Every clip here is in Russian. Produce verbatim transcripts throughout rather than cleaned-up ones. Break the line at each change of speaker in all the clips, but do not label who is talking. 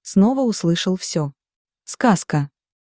снова услышал все. Сказка.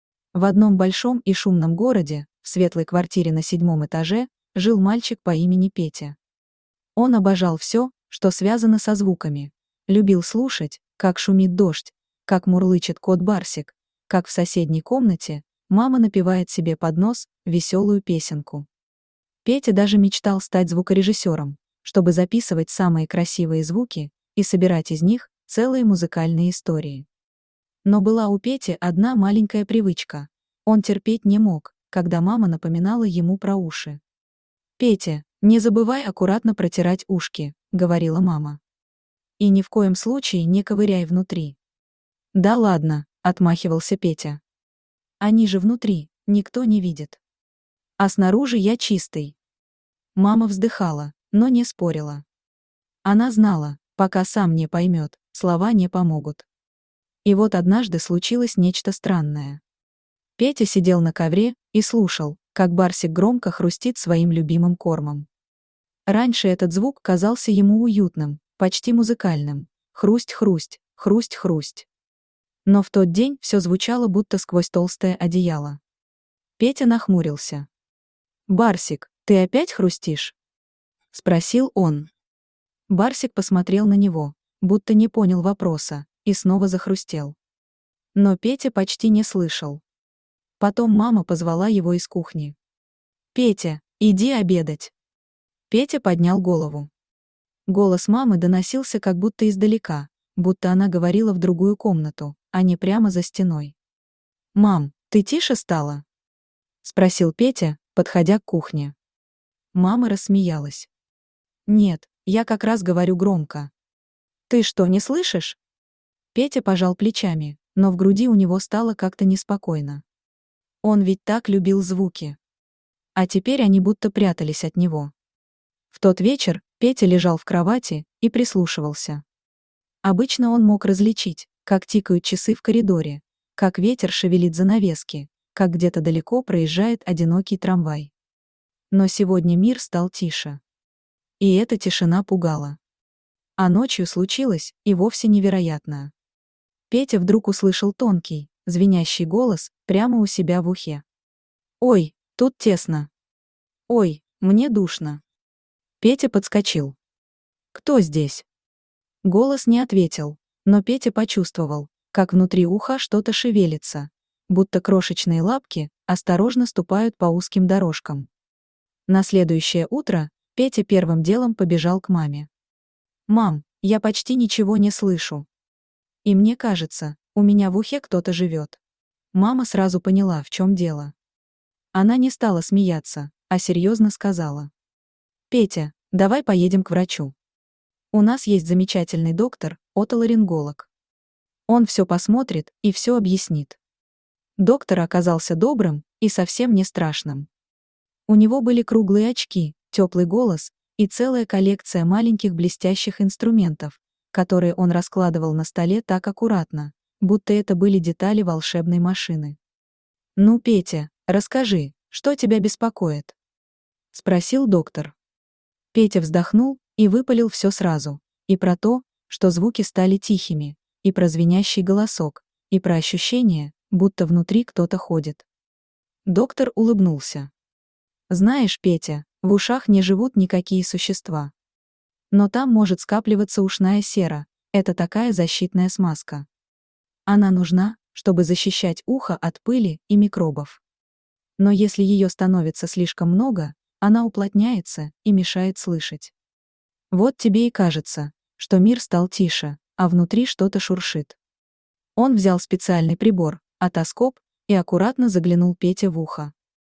В одном большом и шумном городе, в светлой квартире на седьмом этаже, жил мальчик по имени Петя. Он обожал все, что связано со звуками. Любил слушать, как шумит дождь, как мурлычет кот Барсик, как в соседней комнате мама напевает себе под нос веселую песенку. Петя даже мечтал стать звукорежиссером, чтобы записывать самые красивые звуки и собирать из них целые музыкальные истории. Но была у Пети одна маленькая привычка. Он терпеть не мог, когда мама напоминала ему про уши. «Петя, не забывай аккуратно протирать ушки», — говорила мама. «И ни в коем случае не ковыряй внутри». «Да ладно», — отмахивался Петя. «Они же внутри, никто не видит. А снаружи я чистый». Мама вздыхала, но не спорила. Она знала, пока сам не поймет, слова не помогут. И вот однажды случилось нечто странное. Петя сидел на ковре и слушал, как Барсик громко хрустит своим любимым кормом. Раньше этот звук казался ему уютным, почти музыкальным. Хрусть-хрусть, хрусть-хрусть. Но в тот день все звучало будто сквозь толстое одеяло. Петя нахмурился. «Барсик, ты опять хрустишь?» — спросил он. Барсик посмотрел на него, будто не понял вопроса, и снова захрустел. Но Петя почти не слышал. Потом мама позвала его из кухни. «Петя, иди обедать». Петя поднял голову. Голос мамы доносился как будто издалека, будто она говорила в другую комнату, а не прямо за стеной. «Мам, ты тише стала?» — спросил Петя, подходя к кухне. Мама рассмеялась. «Нет, я как раз говорю громко». «Ты что, не слышишь?» Петя пожал плечами, но в груди у него стало как-то неспокойно. Он ведь так любил звуки. А теперь они будто прятались от него. В тот вечер Петя лежал в кровати и прислушивался. Обычно он мог различить, как тикают часы в коридоре, как ветер шевелит занавески, как где-то далеко проезжает одинокий трамвай. Но сегодня мир стал тише. И эта тишина пугала. А ночью случилось и вовсе невероятное. Петя вдруг услышал тонкий, звенящий голос прямо у себя в ухе. «Ой, тут тесно. Ой, мне душно». Петя подскочил. «Кто здесь?» Голос не ответил, но Петя почувствовал, как внутри уха что-то шевелится, будто крошечные лапки осторожно ступают по узким дорожкам. На следующее утро Петя первым делом побежал к маме. «Мам, я почти ничего не слышу. И мне кажется, у меня в ухе кто-то живет». Мама сразу поняла, в чем дело. Она не стала смеяться, а серьезно сказала: «Петя, давай поедем к врачу. У нас есть замечательный доктор, отоларинголог. Он все посмотрит и все объяснит». Доктор оказался добрым и совсем не страшным. У него были круглые очки, теплый голос и целая коллекция маленьких блестящих инструментов, которые он раскладывал на столе так аккуратно, будто это были детали волшебной машины. «Ну, Петя, расскажи, что тебя беспокоит?» — спросил доктор. Петя вздохнул и выпалил все сразу, и про то, что звуки стали тихими, и про звенящий голосок, и про ощущение, будто внутри кто-то ходит. Доктор улыбнулся. «Знаешь, Петя, в ушах не живут никакие существа. Но там может скапливаться ушная сера, это такая защитная смазка. Она нужна, чтобы защищать ухо от пыли и микробов. Но если ее становится слишком много, она уплотняется и мешает слышать. Вот тебе и кажется, что мир стал тише, а внутри что-то шуршит». Он взял специальный прибор, отоскоп, и аккуратно заглянул Пете в ухо.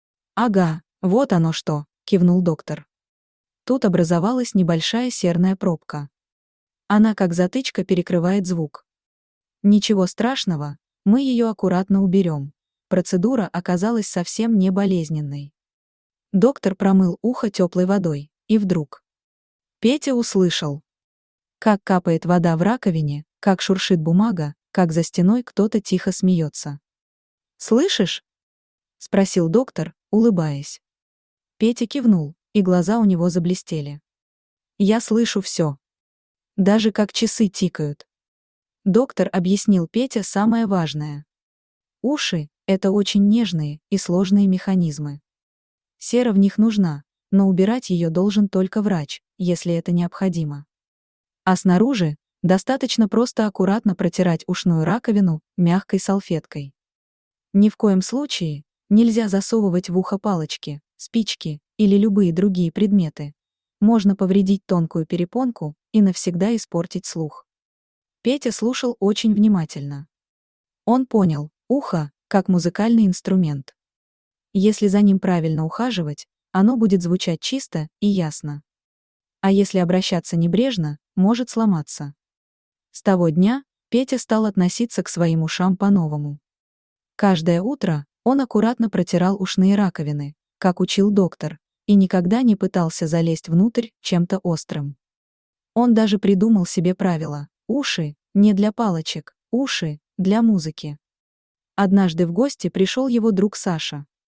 «Ага, вот оно что», — кивнул доктор. Тут образовалась небольшая серная пробка. Она как затычка перекрывает звук. «Ничего страшного, мы ее аккуратно уберем». Процедура оказалась совсем не болезненной. Доктор промыл ухо теплой водой, и вдруг Петя услышал, как капает вода в раковине, как шуршит бумага, как за стеной кто-то тихо смеется. «Слышишь?» — спросил доктор, улыбаясь. Петя кивнул, и глаза у него заблестели. «Я слышу все. Даже как часы тикают. Доктор объяснил Пете самое важное. Уши – это очень нежные и сложные механизмы. Сера в них нужна, но убирать ее должен только врач, если это необходимо. А снаружи достаточно просто аккуратно протирать ушную раковину мягкой салфеткой. Ни в коем случае нельзя засовывать в ухо палочки, спички или любые другие предметы. Можно повредить тонкую перепонку и навсегда испортить слух. Петя слушал очень внимательно. Он понял, ухо – как музыкальный инструмент. Если за ним правильно ухаживать, оно будет звучать чисто и ясно. А если обращаться небрежно, может сломаться. С того дня Петя стал относиться к своим ушам по-новому. Каждое утро он аккуратно протирал ушные раковины, как учил доктор, и никогда не пытался залезть внутрь чем-то острым. Он даже придумал себе правило: уши не для палочек, уши для музыки. Однажды в гости пришел его друг Саша.